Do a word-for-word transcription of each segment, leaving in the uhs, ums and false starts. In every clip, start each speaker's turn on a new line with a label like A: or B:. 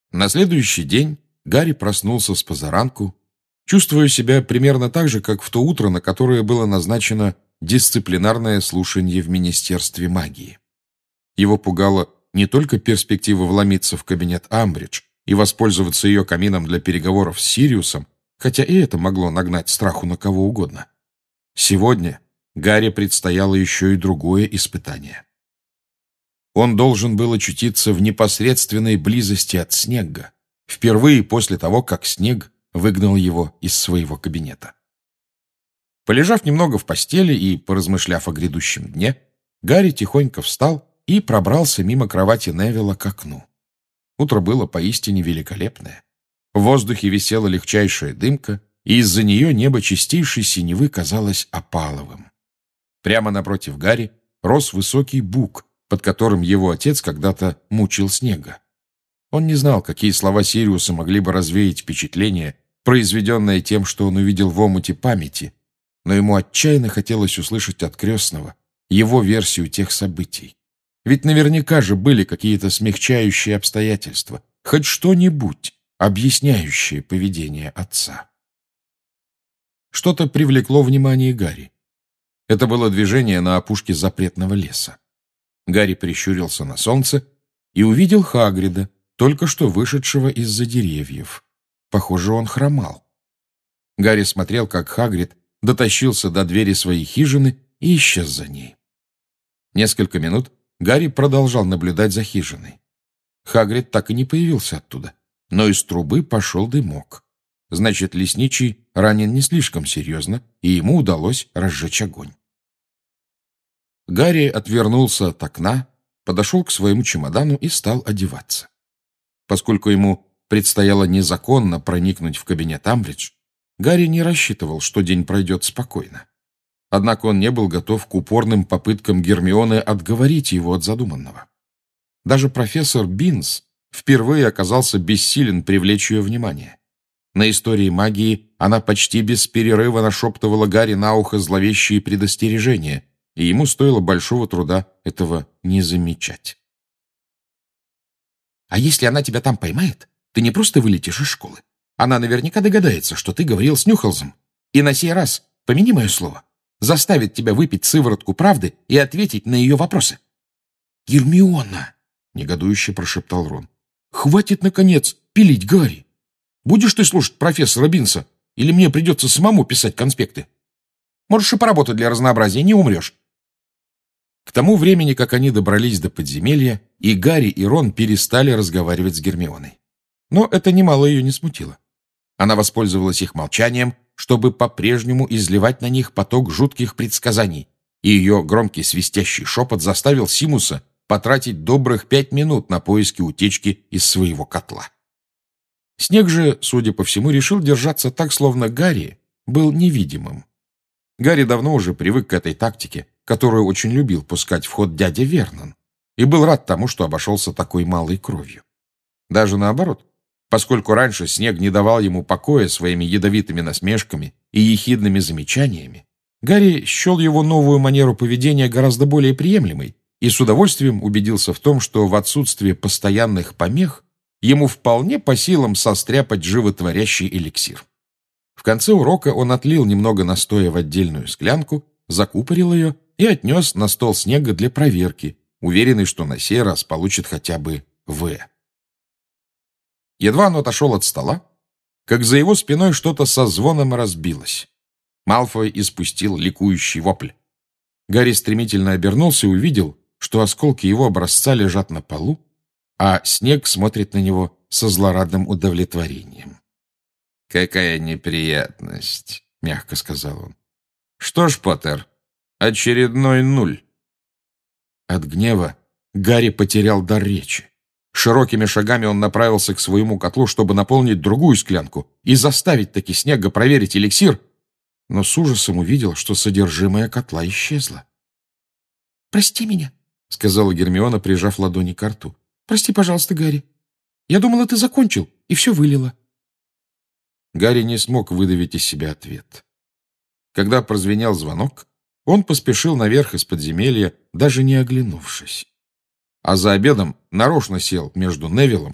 A: На следующий день Гарри проснулся с позаранку, чувствуя себя примерно так же, как в то утро, на которое было назначено дисциплинарное слушание в Министерстве магии. Его пугала не только перспектива вломиться в кабинет Амбридж и воспользоваться ее камином для переговоров с Сириусом, хотя и это могло нагнать страху на кого угодно. Сегодня Гарри предстояло еще и другое испытание. Он должен был очутиться в непосредственной близости от Снегга, впервые после того, как Снегг выгнал его из своего кабинета. Полежав немного в постели и поразмышляв о грядущем дне, Гарри тихонько встал и пробрался мимо кровати Невилла к окну. Утро было поистине великолепное. В воздухе висела легчайшая дымка, и из-за нее небо чистейшей синевы казалось опаловым. Прямо напротив Гарри рос высокий бук, под которым его отец когда-то мучил Снегга. Он не знал, какие слова Сириуса могли бы развеять впечатление, произведенное тем, что он увидел в омуте памяти, но ему отчаянно хотелось услышать от крестного его версию тех событий. Ведь наверняка же были какие-то смягчающие обстоятельства, хоть что-нибудь, объясняющее поведение отца. Что-то привлекло внимание Гарри. Это было движение на опушке запретного леса. Гарри прищурился на солнце и увидел Хагрида, только что вышедшего из-за деревьев. Похоже, он хромал. Гарри смотрел, как Хагрид дотащился до двери своей хижины и исчез за ней. Несколько минут Гарри продолжал наблюдать за хижиной. Хагрид так и не появился оттуда, но из трубы пошел дымок. Значит, лесничий ранен не слишком серьезно, и ему удалось разжечь огонь. Гарри отвернулся от окна, подошел к своему чемодану и стал одеваться. Поскольку ему предстояло незаконно проникнуть в кабинет Амбридж, Гарри не рассчитывал, что день пройдет спокойно. Однако он не был готов к упорным попыткам Гермионы отговорить его от задуманного. Даже профессор Бинс впервые оказался бессилен привлечь ее внимание. На истории магии она почти без перерыва нашептывала Гарри на ухо зловещие предостережения, и ему стоило большого труда этого не замечать. «А если она тебя там поймает, ты не просто вылетишь из школы. Она наверняка догадается, что ты говорил с Нюхалзом, и на сей раз, помяни мое слово, заставит тебя выпить сыворотку правды и ответить на ее вопросы». «Гермиона!» — негодующе прошептал Рон. «Хватит, наконец, пилить Гарри! Будешь ты слушать профессора Бинса, или мне придется самому писать конспекты? Можешь и поработать для разнообразия, не умрешь». К тому времени, как они добрались до подземелья, и Гарри, и Рон перестали разговаривать с Гермионой. Но это немало ее не смутило. Она воспользовалась их молчанием, чтобы по-прежнему изливать на них поток жутких предсказаний, и ее громкий свистящий шепот заставил Симуса потратить добрых пять минут на поиски утечки из своего котла. Снег же, судя по всему, решил держаться так, словно Гарри был невидимым. Гарри давно уже привык к этой тактике, которую очень любил пускать в ход дядя Вернон, и был рад тому, что обошелся такой малой кровью. Даже наоборот, поскольку раньше Снег не давал ему покоя своими ядовитыми насмешками и ехидными замечаниями, Гарри счел его новую манеру поведения гораздо более приемлемой и с удовольствием убедился в том, что в отсутствие постоянных помех ему вполне по силам состряпать животворящий эликсир. В конце урока он отлил немного настоя в отдельную склянку, закупорил ее и отнес на стол Снега для проверки, уверенный, что на сей раз получит хотя бы «В». Едва он отошел от стола, как за его спиной что-то со звоном разбилось. Малфой испустил ликующий вопль. Гарри стремительно обернулся и увидел, что осколки его образца лежат на полу, а Снег смотрит на него со злорадным удовлетворением. «Какая неприятность», — мягко сказал он. «Что ж, Поттер, очередной нуль». От гнева Гарри потерял дар речи. Широкими шагами он направился к своему котлу, чтобы наполнить другую склянку и заставить таки Снега проверить эликсир, но с ужасом увидел, что содержимое котла исчезло. «Прости меня», — сказала Гермиона, прижав ладони к рту. «Прости, пожалуйста, Гарри. Я думала, ты закончил, и все вылила». Гарри не смог выдавить из себя ответ. Когда прозвенел звонок, он поспешил наверх из подземелья, даже не оглянувшись. А за обедом нарочно сел между Невиллом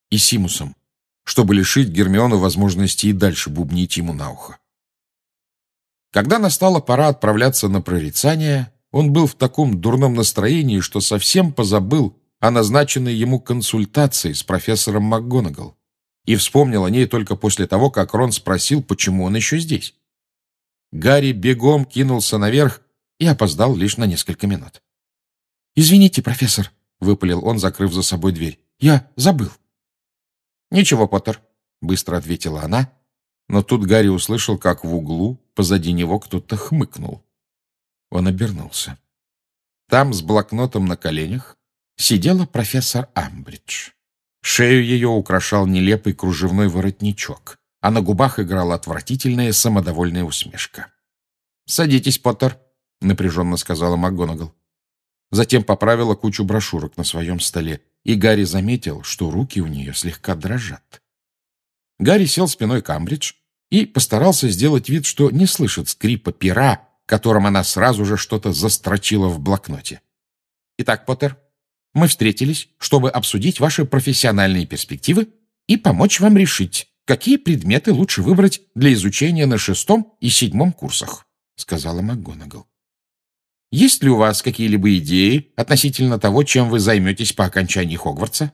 A: и Симусом, чтобы лишить Гермиону возможности и дальше бубнить ему на ухо. Когда настала пора отправляться на прорицание, он был в таком дурном настроении, что совсем позабыл о назначенной ему консультации с профессором МакГонагал и вспомнил о ней только после того, как Рон спросил, почему он еще здесь. Гарри бегом кинулся наверх и опоздал лишь на несколько минут. «Извините, профессор», — выпалил он, закрыв за собой дверь. «Я забыл». «Ничего, Поттер», — быстро ответила она, но тут Гарри услышал, как в углу позади него кто-то хмыкнул. Он обернулся. Там, с блокнотом на коленях, сидела профессор Амбридж. Шею ее украшал нелепый кружевной воротничок, а на губах играла отвратительная самодовольная усмешка. «Садитесь, Поттер», — напряженно сказала МакГонагал. Затем поправила кучу брошюрок на своем столе, и Гарри заметил, что руки у нее слегка дрожат. Гарри сел спиной к Амбридж и постарался сделать вид, что не слышит скрипа пера, которым она сразу же что-то застрочила в блокноте. «Итак, Поттер, мы встретились, чтобы обсудить ваши профессиональные перспективы и помочь вам решить, какие предметы лучше выбрать для изучения на шестом и седьмом курсах», — сказала МакГонагал. «Есть ли у вас какие-либо идеи относительно того, чем вы займетесь по окончании Хогвартса?»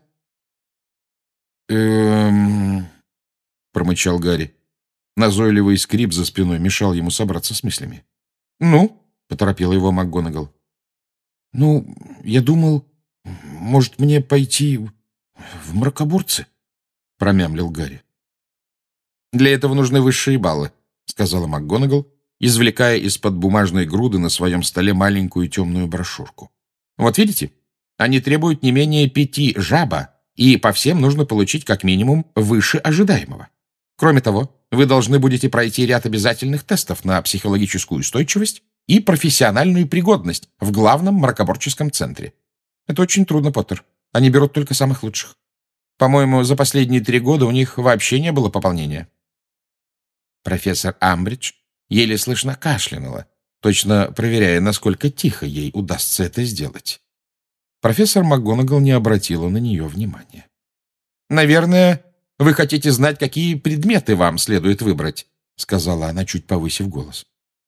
A: «Эм...» — промычал Гарри. Назойливый скрип за спиной мешал ему собраться с мыслями. «Ну?» — поторопила его МакГонагал. «Ну, я думал, может, мне пойти в мракоборцы?» — промямлил Гарри. «Для этого нужны высшие баллы», — сказала МакГонагал, извлекая из-под бумажной груды на своем столе маленькую темную брошюрку. «Вот видите, они требуют не менее пяти жаба, и по всем нужно получить как минимум выше ожидаемого. Кроме того, вы должны будете пройти ряд обязательных тестов на психологическую устойчивость и профессиональную пригодность в главном мракоборческом центре. Это очень трудно, Поттер. Они берут только самых лучших. По-моему, за последние три года у них вообще не было пополнения». Профессор Амбридж еле слышно кашлянула, точно проверяя, насколько тихо ей удастся это сделать. Профессор МакГонагал не обратила на нее внимания. «Наверное, вы хотите знать, какие предметы вам следует выбрать», — сказала она, чуть повысив голос.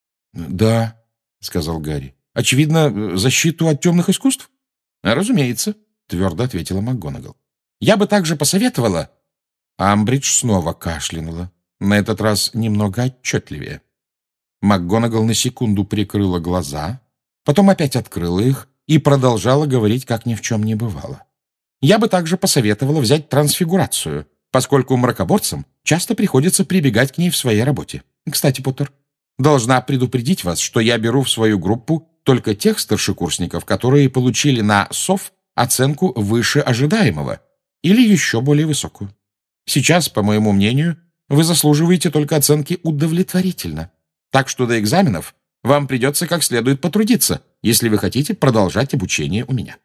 A: «Да», — сказал Гарри. «Очевидно, защиту от темных искусств?» «Разумеется», — твердо ответила МакГонагал. «Я бы также посоветовала...» Амбридж снова кашлянула, на этот раз немного отчетливее. МакГонагал на секунду прикрыла глаза, потом опять открыла их и продолжала говорить, как ни в чем не бывало. «Я бы также посоветовала взять трансфигурацию, поскольку мракоборцам часто приходится прибегать к ней в своей работе. Кстати, Поттер, должна предупредить вас, что я беру в свою группу только тех старшекурсников, которые получили на СОВ оценку выше ожидаемого или еще более высокую. Сейчас, по моему мнению, вы заслуживаете только оценки удовлетворительно. Так что до экзаменов вам придется как следует потрудиться, если вы хотите продолжать обучение у меня.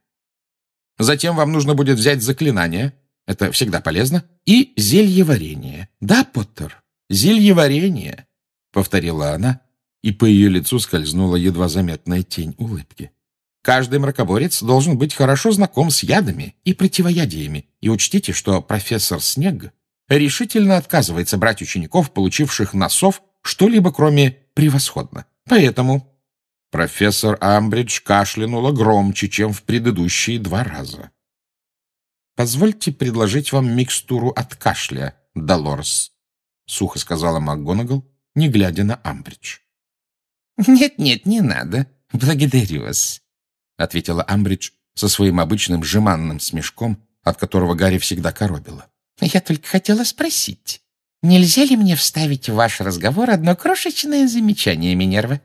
A: Затем вам нужно будет взять заклинание, это всегда полезно, и зельеварение. Да, Поттер, зельеварение», — повторила она, и по ее лицу скользнула едва заметная тень улыбки. «Каждый мракоборец должен быть хорошо знаком с ядами и противоядиями, и учтите, что профессор Снегг решительно отказывается брать учеников, получивших на СОВ что-либо, кроме «превосходно». Поэтому...» Профессор Амбридж кашлянула громче, чем в предыдущие два раза. «Позвольте предложить вам микстуру от кашля, Долорес», — сухо сказала МакГонагал, не глядя на Амбридж. «Нет-нет, не надо. Благодарю вас», — ответила Амбридж со своим обычным жеманным смешком, от которого Гарри всегда коробило. «Я только хотела спросить, нельзя ли мне вставить в ваш разговор одно крошечное замечание, Минерва?»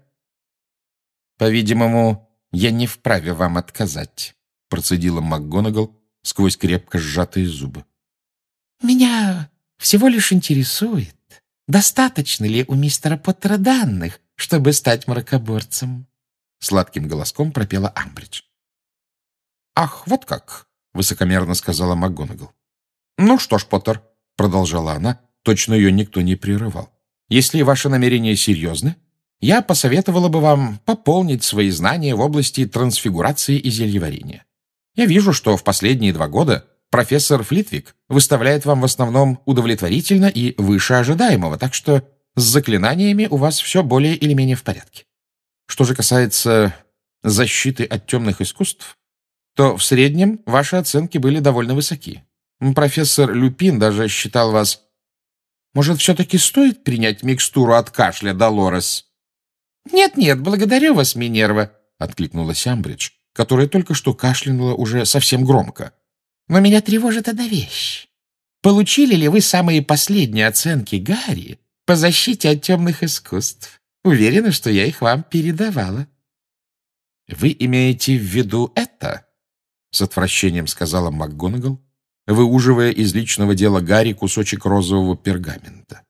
A: «По-видимому, я не вправе вам отказать», — процедила МакГонагал сквозь крепко сжатые зубы. «Меня всего лишь интересует, достаточно ли у мистера Поттера данных, чтобы стать мракоборцем?» Сладким голоском пропела Амбридж. «Ах, вот как!» — высокомерно сказала МакГонагал. «Ну что ж, Поттер», — продолжала она, точно ее никто не прерывал, «если ваши намерения серьезны, я посоветовала бы вам пополнить свои знания в области трансфигурации и зельеварения. Я вижу, что в последние два года профессор Флитвик выставляет вам в основном удовлетворительно и выше ожидаемого, так что с заклинаниями у вас все более или менее в порядке. Что же касается защиты от темных искусств, то в среднем ваши оценки были довольно высоки. Профессор Люпин даже считал вас... Может, все-таки стоит принять микстуру от кашля, Долорес? «Нет-нет, благодарю вас, Минерва», — откликнулась Амбридж, которая только что кашлянула уже совсем громко. «Но меня тревожит одна вещь. Получили ли вы самые последние оценки Гарри по защите от темных искусств? Уверена, что я их вам передавала». «Вы имеете в виду это?» — с отвращением сказала МакГонагал, выуживая из личного дела Гарри кусочек розового пергамента.